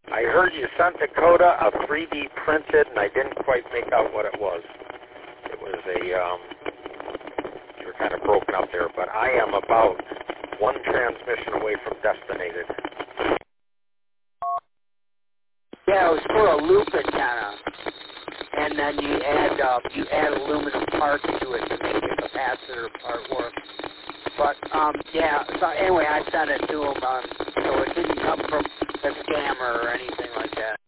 I heard you sent Dakota a 3D printed, and I didn't quite make out what it was. It was you were kind of broken up there, but I am about one transmission away from destinated. Yeah, it was for a loop antenna, and then you add aluminum parts to it to make the capacitor part work. But yeah, so anyway, I sent it to him, so it didn't come from a scammer or anything like that.